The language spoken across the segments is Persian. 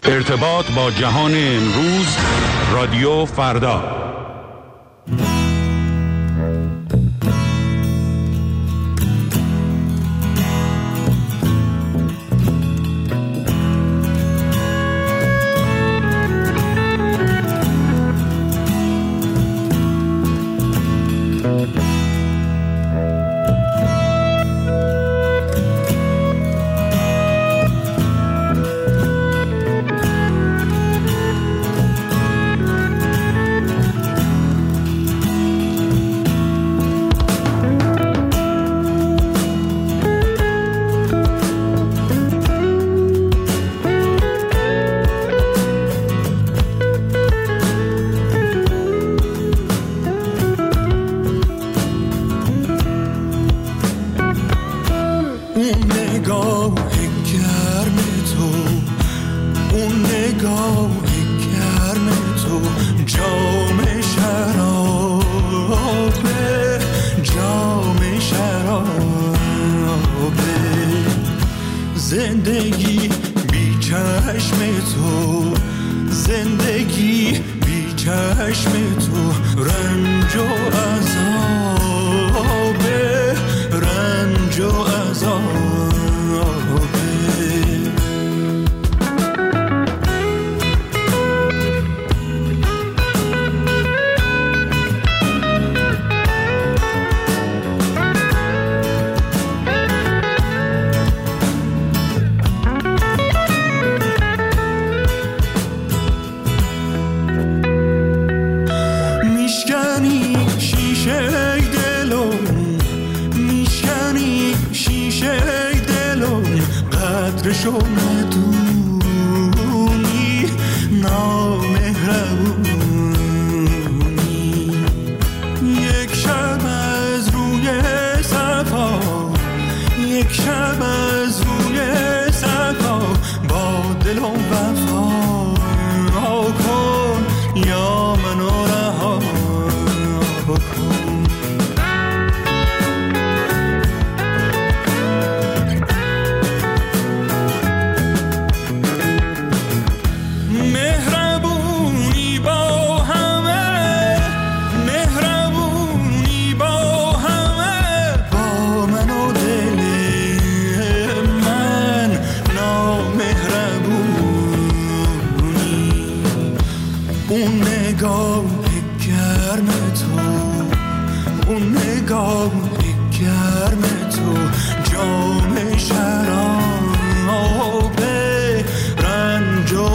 ارتباط با جهان امروز، رادیو فردا. زندگی بی چشم تو، زندگی بی چشم تو، رنج و عذاب، رنج و عذاب. قدرشو ندونی، نامهربونی. یک شب از روی صفا، یک شب از روی صفا، با دل و وفا کن یا منو رها کن. گرم تو، جام شراب، رنج و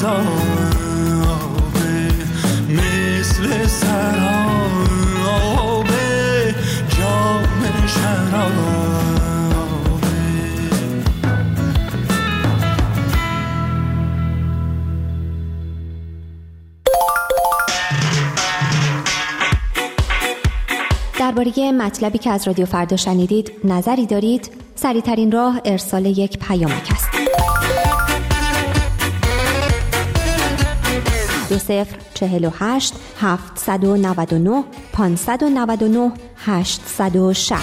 عذاب، مثل سراب، جام شراب. درباره مطلبی که از رادیو فردا شنیدید نظری دارید؟ سریع‌ترین راه ارسال یک پیامک است. 2048 799 599 860.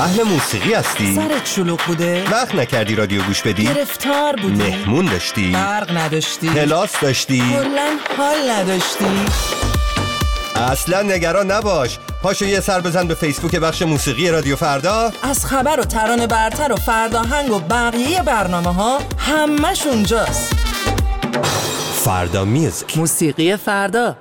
اهل موسیقی هستی؟ سرت شلوغ بوده؟ وقت نکردی رادیو گوش بدی؟ گرفتار بودی؟ مهمون داشتی؟ برق نداشتی؟ کلاس داشتی؟ کلاً حال نداشتی؟ اصلا نگران نباش، پاشو یه سر بزن به فیسبوک بخش موسیقی رادیو فردا. از خبر و ترانه برتر و فرداهنگ و بقیه برنامه ها همش اونجاست. فردا میوزیک، موسیقی فردا.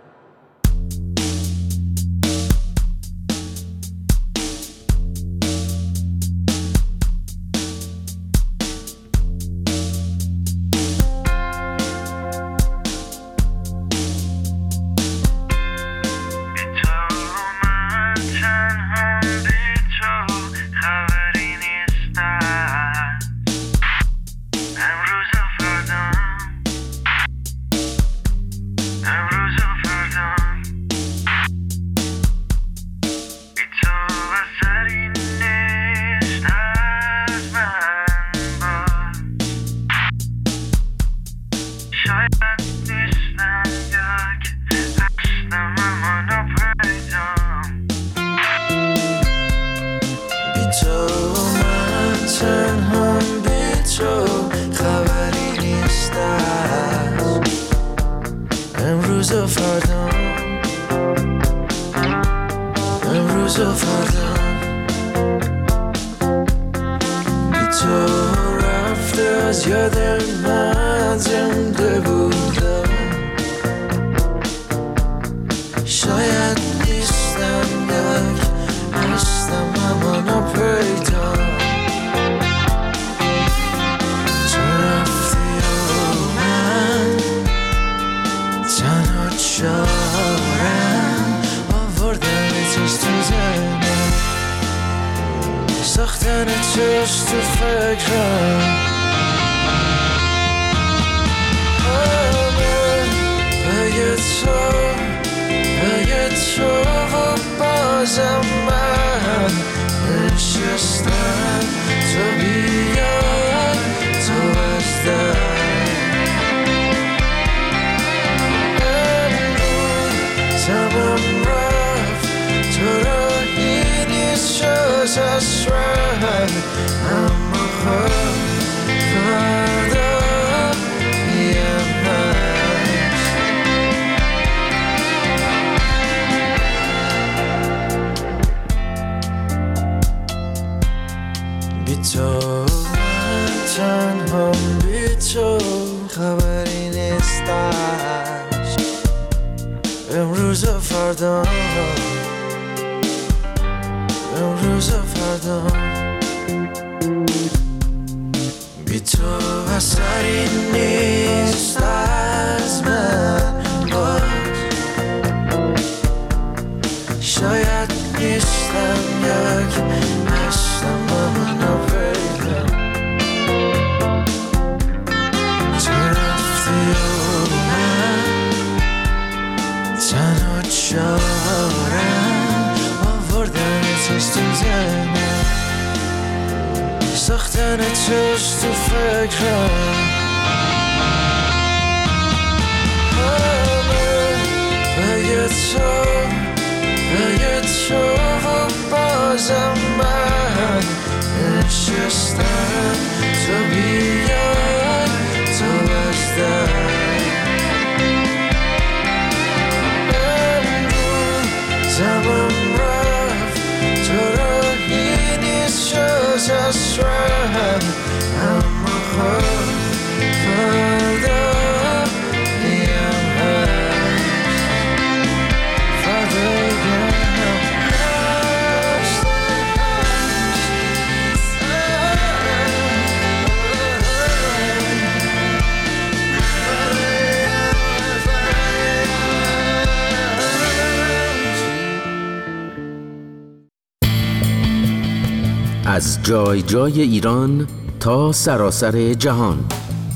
از جای جای ایران تا سراسر جهان،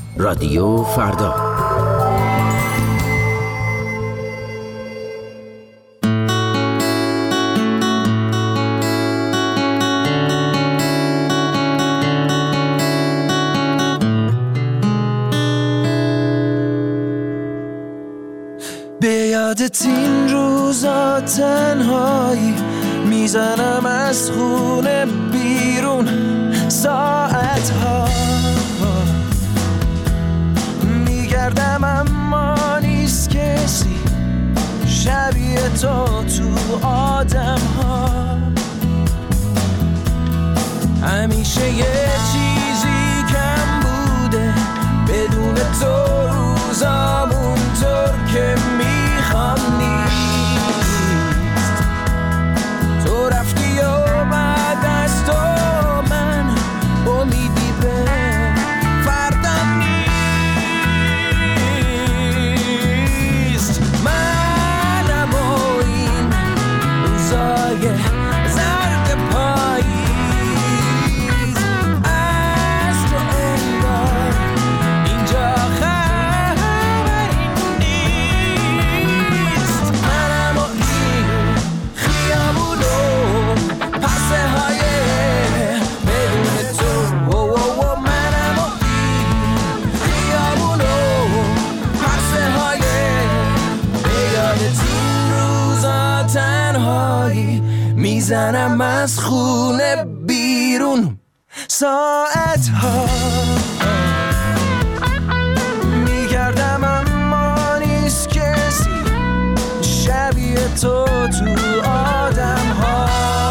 رادیو فردا. به یادت این روزا تنهایی میزنم از خونه بیرون ساعت ها میگردم اما نیست کسی شبیه تو آدم ها. همیشه یه چیزی کم بوده بدون تو روزامون طور که میخوام نیست. تو رفتی و بعد از تو من امیدی به فردا نیست. منم و این روزای زرد پاییز از تو انگار اینجا خبری نیست. منم و این خیابون و پسه های بدون تو. منم و این خیابون و پسه های به یادت این روزا تنهایی میزنم از خونه بیرون ساعت ها میگردم اما نیست کسی شبیه تو آدم ها.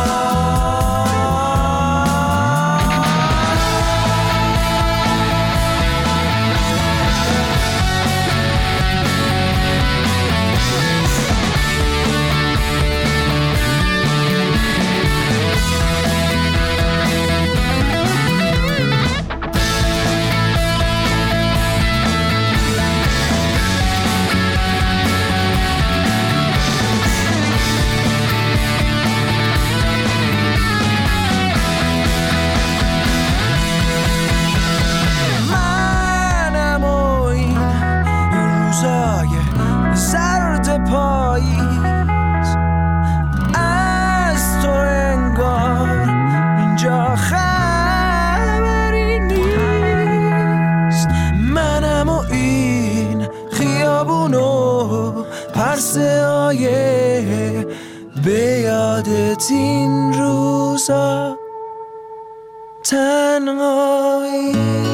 منم و این روزای زرد پاییز از تو انگار اینجا خبری نیست. منم و این خیابون و پرسه های به یادت این روزا تنهایی.